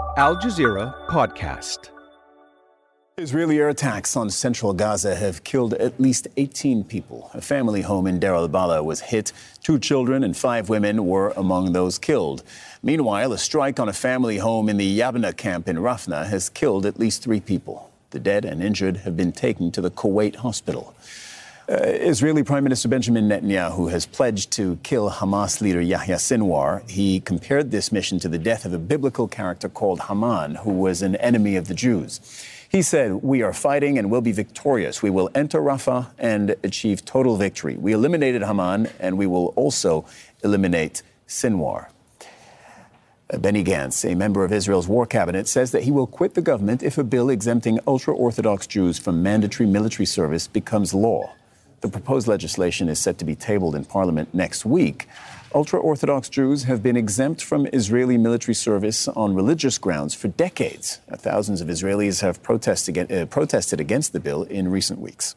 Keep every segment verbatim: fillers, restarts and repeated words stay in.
Al Jazeera Podcast. Israeli air attacks on central Gaza have killed at least eighteen people. A family home in Deir al-Balah was hit. Two children and five women were among those killed. Meanwhile, a strike on a family home in the Yabna camp in Rafna has killed at least three people. The dead and injured have been taken to the Kuwait hospital. Uh, Israeli Prime Minister Benjamin Netanyahu has pledged to kill Hamas leader Yahya Sinwar. He compared this mission to the death of a biblical character called Haman, who was an enemy of the Jews. He said, "We are fighting and will be victorious. We will enter Rafah and achieve total victory. We eliminated Haman and we will also eliminate Sinwar." Benny Gantz, a member of Israel's war cabinet, says that he will quit the government if a bill exempting ultra-Orthodox Jews from mandatory military service becomes law. The proposed legislation is set to be tabled in Parliament next week. Ultra-Orthodox Jews have been exempt from Israeli military service on religious grounds for decades. Thousands of Israelis have protested, uh, protested against the bill in recent weeks.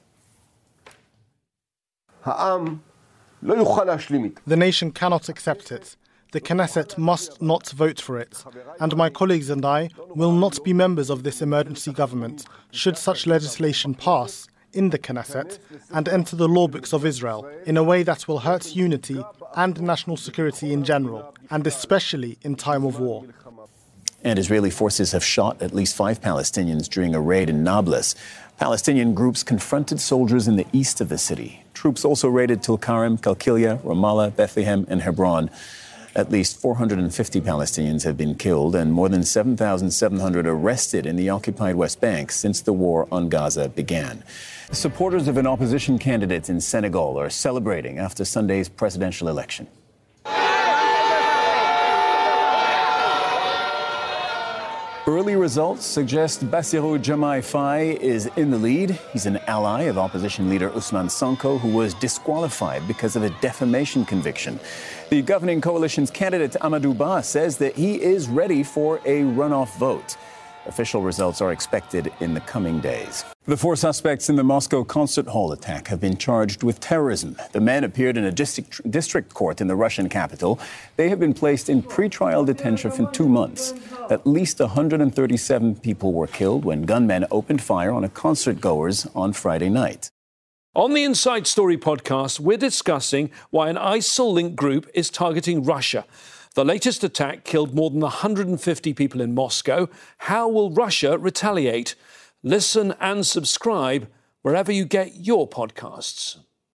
The nation cannot accept it. The Knesset must not vote for it. And my colleagues and I will not be members of this emergency government should such legislation pass in the Knesset and enter the law books of Israel in a way that will hurt unity and national security in general, and especially in time of war. And Israeli forces have shot at least five Palestinians during a raid in Nablus. Palestinian groups confronted soldiers in the east of the city. Troops also raided Tulkarem, Kalkilia, Ramallah, Bethlehem, and Hebron. At least four hundred fifty Palestinians have been killed and more than seven thousand seven hundred arrested in the occupied West Bank since the war on Gaza began. Supporters of an opposition candidate in Senegal are celebrating after Sunday's presidential election. Early results suggest Bassirou Diomaye Faye is in the lead. He's an ally of opposition leader Ousmane Sonko, who was disqualified because of a defamation conviction. The governing coalition's candidate, Amadou Ba, says that he is ready for a runoff vote. Official results are expected in the coming days. The four suspects in the Moscow concert hall attack have been charged with terrorism. The men appeared in a district, district court in the Russian capital. They have been placed in pretrial detention for two months. At least one hundred thirty-seven people were killed when gunmen opened fire on a concert goers on Friday night. On the Inside Story podcast, we're discussing why an ISIL-linked group is targeting Russia. The latest attack killed more than one hundred fifty people in Moscow. How will Russia retaliate? Listen and subscribe wherever you get your podcasts.